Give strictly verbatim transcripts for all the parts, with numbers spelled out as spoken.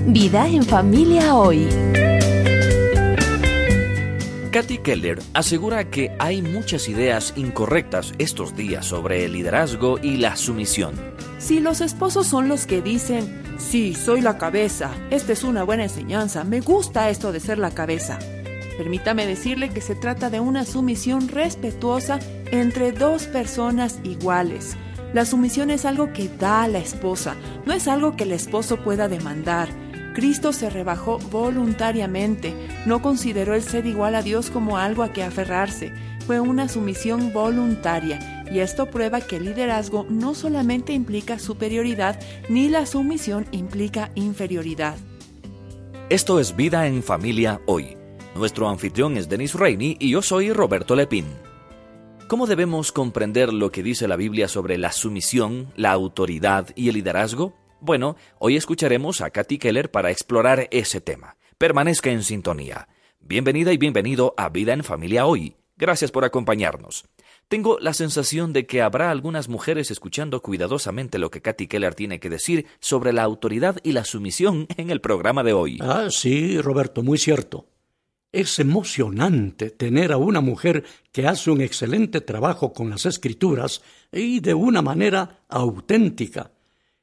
Vida en Familia Hoy. Kathy Keller asegura que hay muchas ideas incorrectas estos días sobre el liderazgo y la sumisión. Si los esposos son los que dicen, sí, soy la cabeza, esta es una buena enseñanza, me gusta esto de ser la cabeza. Permítame decirle que se trata de una sumisión respetuosa entre dos personas iguales. La sumisión es algo que da a la esposa, no es algo que el esposo pueda demandar. Cristo se rebajó voluntariamente, no consideró el ser igual a Dios como algo a que aferrarse. Fue una sumisión voluntaria, y esto prueba que el liderazgo no solamente implica superioridad, ni la sumisión implica inferioridad. Esto es Vida en Familia Hoy. Nuestro anfitrión es Dennis Rainey y yo soy Roberto Lepín. ¿Cómo debemos comprender lo que dice la Biblia sobre la sumisión, la autoridad y el liderazgo? Bueno, hoy escucharemos a Kathy Keller para explorar ese tema. Permanezca en sintonía. Bienvenida y bienvenido a Vida en Familia Hoy. Gracias por acompañarnos. Tengo la sensación de que habrá algunas mujeres escuchando cuidadosamente lo que Kathy Keller tiene que decir sobre la autoridad y la sumisión en el programa de hoy. Ah, sí, Roberto, muy cierto. Es emocionante tener a una mujer que hace un excelente trabajo con las Escrituras y de una manera auténtica.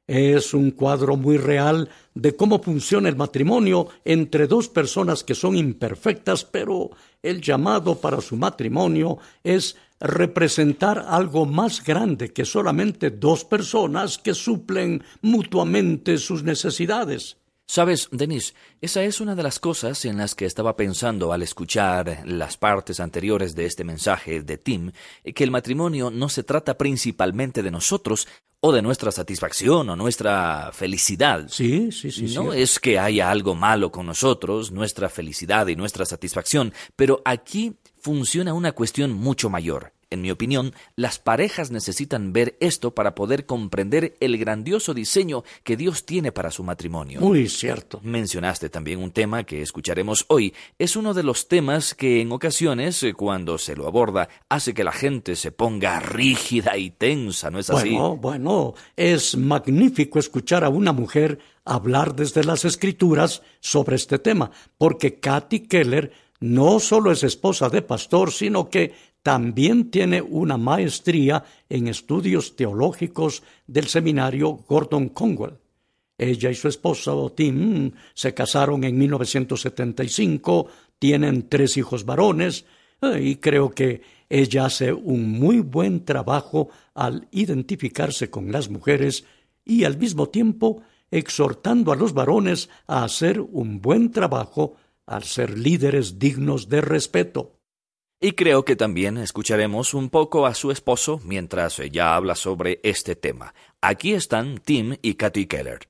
Es un cuadro muy real de cómo funciona el matrimonio entre dos personas que son imperfectas, pero el llamado para su matrimonio es representar algo más grande que solamente dos personas que suplen mutuamente sus necesidades. Sabes, Denise, esa es una de las cosas en las que estaba pensando al escuchar las partes anteriores de este mensaje de Tim, que el matrimonio no se trata principalmente de nosotros o de nuestra satisfacción o nuestra felicidad. Sí, sí, sí. No sí. es que haya algo malo con nosotros, nuestra felicidad y nuestra satisfacción, pero aquí funciona una cuestión mucho mayor. En mi opinión, las parejas necesitan ver esto para poder comprender el grandioso diseño que Dios tiene para su matrimonio. Muy cierto. Mencionaste también un tema que escucharemos hoy. Es uno de los temas que en ocasiones, cuando se lo aborda, hace que la gente se ponga rígida y tensa, ¿no es así? Bueno, bueno, es magnífico escuchar a una mujer hablar desde las Escrituras sobre este tema, porque Kathy Keller no solo es esposa de pastor, sino que también tiene una maestría en estudios teológicos del seminario Gordon Conwell. Ella y su esposo Tim se casaron en mil novecientos setenta y cinco, tienen tres hijos varones, y creo que ella hace un muy buen trabajo al identificarse con las mujeres y al mismo tiempo exhortando a los varones a hacer un buen trabajo al ser líderes dignos de respeto. Y creo que también escucharemos un poco a su esposo mientras ella habla sobre este tema. Aquí están Tim y Kathy Keller.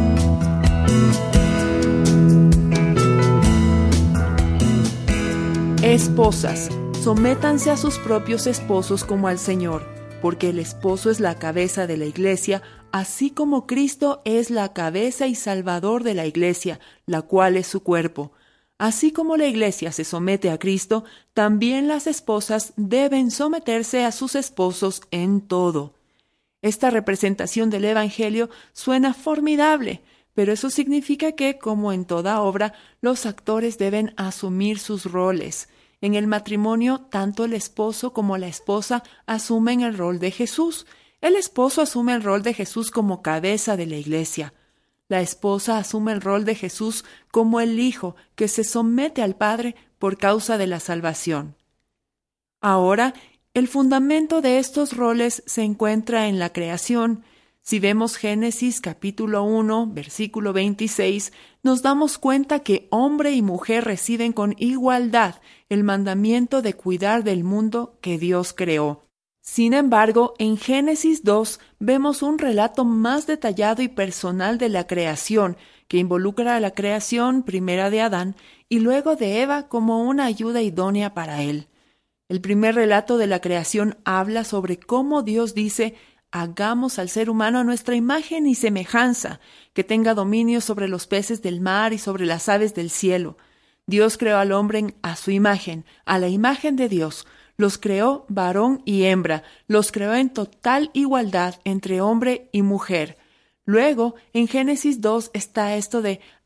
Esposas, sométanse a sus propios esposos como al Señor, porque el esposo es la cabeza de la iglesia, así como Cristo es la cabeza y salvador de la iglesia, la cual es su cuerpo. Así como la iglesia se somete a Cristo, también las esposas deben someterse a sus esposos en todo. Esta representación del Evangelio suena formidable, pero eso significa que, como en toda obra, los actores deben asumir sus roles. En el matrimonio, tanto el esposo como la esposa asumen el rol de Jesús. El esposo asume el rol de Jesús como cabeza de la iglesia. La esposa asume el rol de Jesús como el hijo que se somete al Padre por causa de la salvación. Ahora, el fundamento de estos roles se encuentra en la creación. Si vemos Génesis capítulo uno, versículo veintiséis, nos damos cuenta que hombre y mujer reciben con igualdad el mandamiento de cuidar del mundo que Dios creó. Sin embargo, en Génesis dos vemos un relato más detallado y personal de la creación, que involucra a la creación primera de Adán y luego de Eva como una ayuda idónea para él. El primer relato de la creación habla sobre cómo Dios dice: hagamos al ser humano a nuestra imagen y semejanza, que tenga dominio sobre los peces del mar y sobre las aves del cielo. Dios creó al hombre a su imagen, a la imagen de Dios. Los creó varón y hembra, los creó en total igualdad entre hombre y mujer. Luego, en Génesis dos está esto de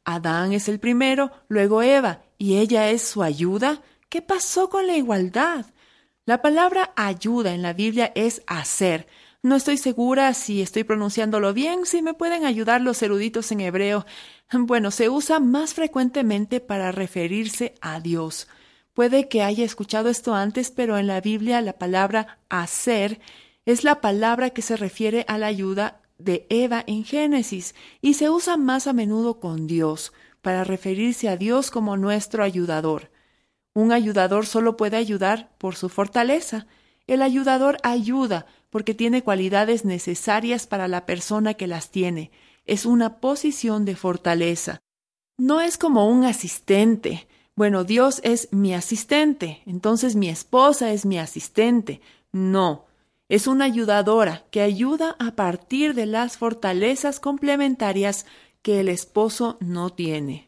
Adán es el primero, luego Eva, y ella es su ayuda. ¿Qué pasó con la igualdad? La palabra ayuda en la Biblia es hacer. No estoy segura si estoy pronunciándolo bien, si me pueden ayudar los eruditos en hebreo. Bueno, se usa más frecuentemente para referirse a Dios. Puede que haya escuchado esto antes, pero en la Biblia la palabra hacer es la palabra que se refiere a la ayuda de Eva en Génesis y se usa más a menudo con Dios, para referirse a Dios como nuestro ayudador. Un ayudador solo puede ayudar por su fortaleza. El ayudador ayuda porque tiene cualidades necesarias para la persona que las tiene. Es una posición de fortaleza. No es como un asistente. Bueno, Dios es mi asistente, entonces mi esposa es mi asistente. No, es una ayudadora que ayuda a partir de las fortalezas complementarias que el esposo no tiene.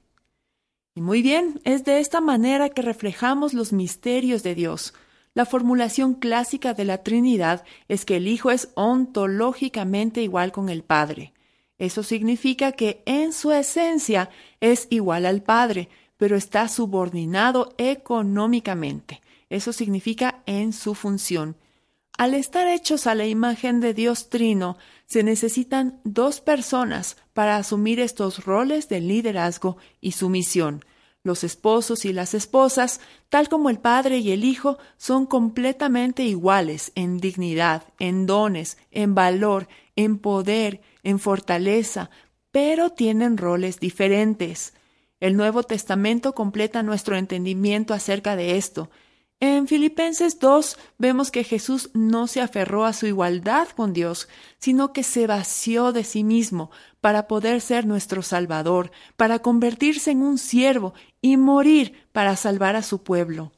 Y muy bien, es de esta manera que reflejamos los misterios de Dios. La formulación clásica de la Trinidad es que el Hijo es ontológicamente igual con el Padre. Eso significa que en su esencia es igual al Padre, pero está subordinado económicamente. Eso significa en su función. Al estar hechos a la imagen de Dios Trino, se necesitan dos personas para asumir estos roles de liderazgo y sumisión. Los esposos y las esposas, tal como el Padre y el Hijo, son completamente iguales en dignidad, en dones, en valor, en poder, en fortaleza, pero tienen roles diferentes. El Nuevo Testamento completa nuestro entendimiento acerca de esto. En Filipenses dos vemos que Jesús no se aferró a su igualdad con Dios, sino que se vació de sí mismo para poder ser nuestro Salvador, para convertirse en un siervo y morir para salvar a su pueblo.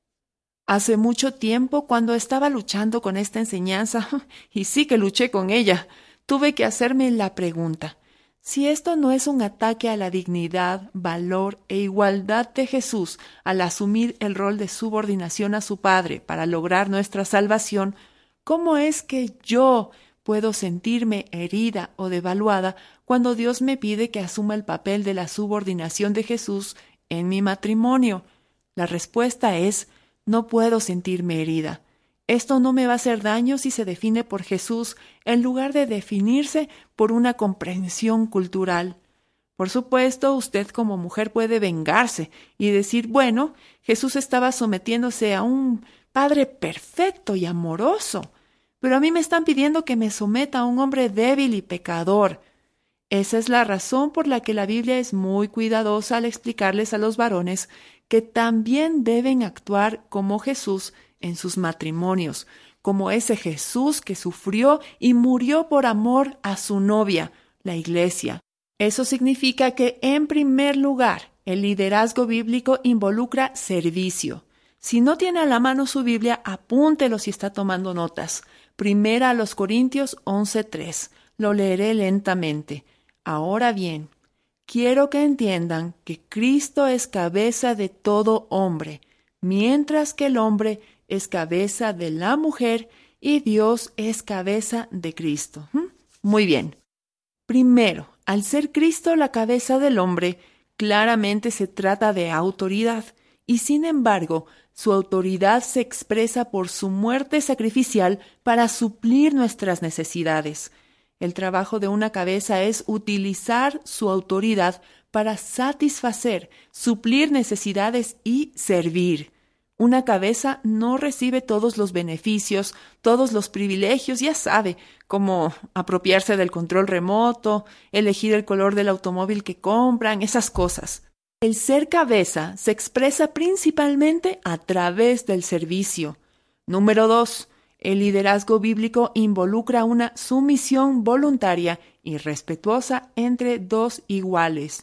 Hace mucho tiempo, cuando estaba luchando con esta enseñanza, y sí que luché con ella, tuve que hacerme la pregunta: si esto no es un ataque a la dignidad, valor e igualdad de Jesús al asumir el rol de subordinación a su Padre para lograr nuestra salvación, ¿cómo es que yo puedo sentirme herida o devaluada cuando Dios me pide que asuma el papel de la subordinación de Jesús en mi matrimonio? La respuesta es: no puedo sentirme herida. Esto no me va a hacer daño si se define por Jesús en lugar de definirse por una comprensión cultural. Por supuesto, usted como mujer puede vengarse y decir: bueno, Jesús estaba sometiéndose a un Padre perfecto y amoroso, pero a mí me están pidiendo que me someta a un hombre débil y pecador. Esa es la razón por la que la Biblia es muy cuidadosa al explicarles a los varones que también deben actuar como Jesús en sus matrimonios, como ese Jesús que sufrió y murió por amor a su novia, la Iglesia. Eso significa que, en primer lugar, el liderazgo bíblico involucra servicio. Si no tiene a la mano su Biblia, apúntelo si está tomando notas. Primera a los Corintios once tres. Lo leeré lentamente. Ahora bien, quiero que entiendan que Cristo es cabeza de todo hombre, mientras que el hombre es cabeza de la mujer y Dios es cabeza de Cristo. ¿Mm? Muy bien. Primero, al ser Cristo la cabeza del hombre, claramente se trata de autoridad, y sin embargo, su autoridad se expresa por su muerte sacrificial para suplir nuestras necesidades. El trabajo de una cabeza es utilizar su autoridad para satisfacer, suplir necesidades y servir. Una cabeza no recibe todos los beneficios, todos los privilegios, ya sabe, como apropiarse del control remoto, elegir el color del automóvil que compran, esas cosas. El ser cabeza se expresa principalmente a través del servicio. Número dos. El liderazgo bíblico involucra una sumisión voluntaria y respetuosa entre dos iguales.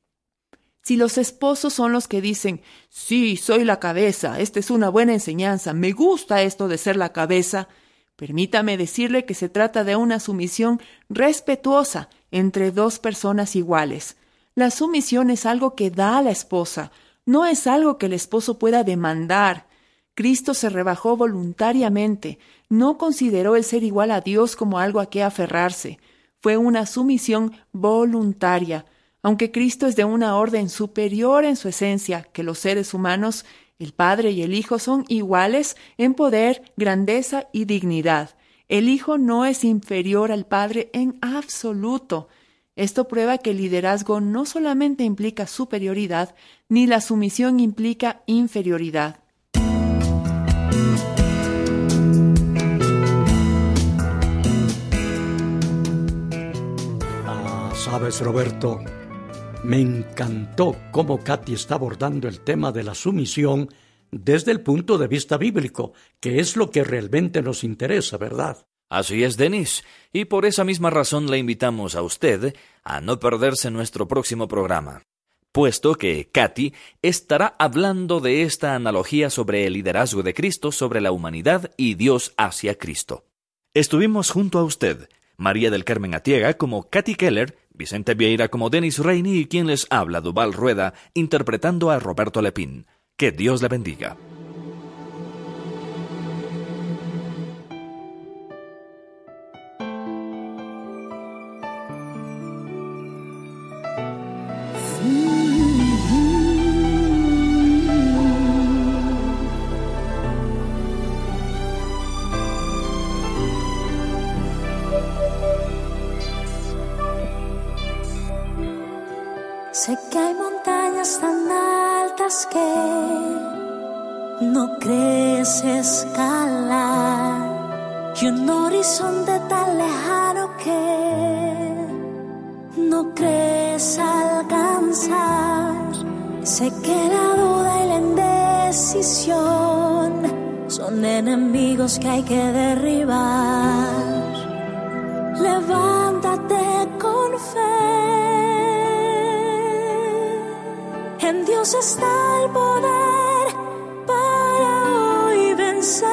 Si los esposos son los que dicen: sí, soy la cabeza, esta es una buena enseñanza, me gusta esto de ser la cabeza, permítame decirle que se trata de una sumisión respetuosa entre dos personas iguales. La sumisión es algo que da a la esposa, no es algo que el esposo pueda demandar. Cristo se rebajó voluntariamente, no consideró el ser igual a Dios como algo a qué aferrarse. Fue una sumisión voluntaria. Aunque Cristo es de una orden superior en su esencia que los seres humanos, el Padre y el Hijo son iguales en poder, grandeza y dignidad. El Hijo no es inferior al Padre en absoluto. Esto prueba que el liderazgo no solamente implica superioridad, ni la sumisión implica inferioridad. Ah, sabes, Roberto, me encantó cómo Katy está abordando el tema de la sumisión desde el punto de vista bíblico, que es lo que realmente nos interesa, ¿verdad? Así es, Denis, y por esa misma razón le invitamos a usted a no perderse nuestro próximo programa, puesto que Katy estará hablando de esta analogía sobre el liderazgo de Cristo sobre la humanidad y Dios hacia Cristo. Estuvimos junto a usted, María del Carmen Atiega como Katy Keller, Vicente Vieira como Denis Reini y quien les habla, Duval Rueda, interpretando a Roberto Lepín. Que Dios le bendiga. Sé que hay montañas tan altas que no crees escalar y un horizonte tan lejano que no crees alcanzar. Sé que la duda y la indecisión son enemigos que hay que derribar. Levántate con fe. En Dios está el poder para hoy vencer.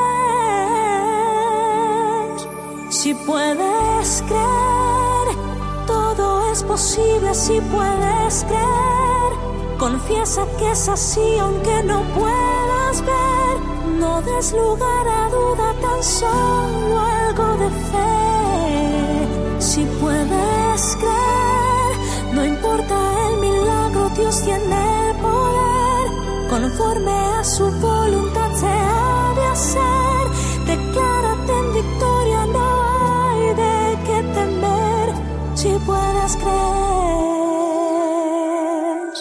Si puedes creer, todo es posible. Si puedes creer, confiesa que es así aunque no puedas ver. No des lugar a duda, tan solo algo de fe. Si puedes creer, no importa el milagro, Dios tiene el poder, conforme a su voluntad se ha de hacer. Declárate en victoria, no hay de qué temer, si puedes creer.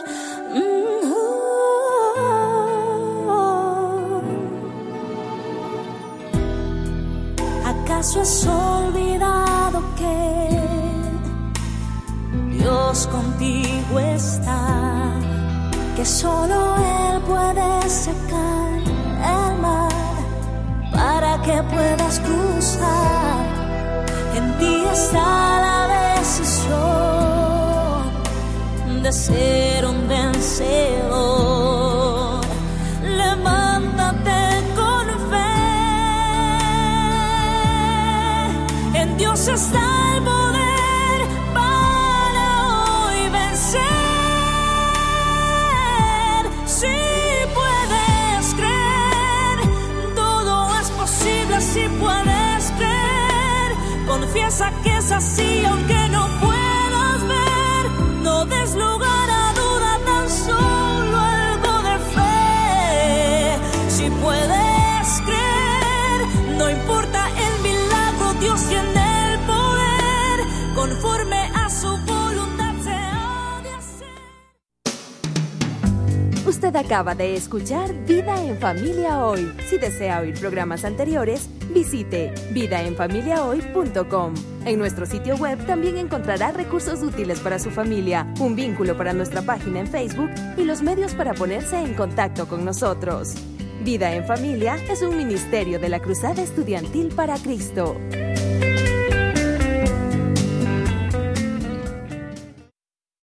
Mm-hmm. ¿Acaso has olvidado que Dios contigo está, que solo Él puede secar el mar para que puedas cruzar? En ti está la decisión de ser un vencedor. Levántate con fe, en Dios está el poder. Si puedes creer, confiesa que es así aunque no puedas ver. No des lugar a duda, tan solo algo de fe. Si puedes creer, no importa el milagro, Dios tiene el poder, conforme a su voluntad se ha de hacer. Usted acaba de escuchar Vida en Familia Hoy. Si desea oír programas anteriores, visite vida en familia hoy punto com. En nuestro sitio web también encontrará recursos útiles para su familia, un vínculo para nuestra página en Facebook y los medios para ponerse en contacto con nosotros. Vida en Familia es un ministerio de la Cruzada Estudiantil para Cristo.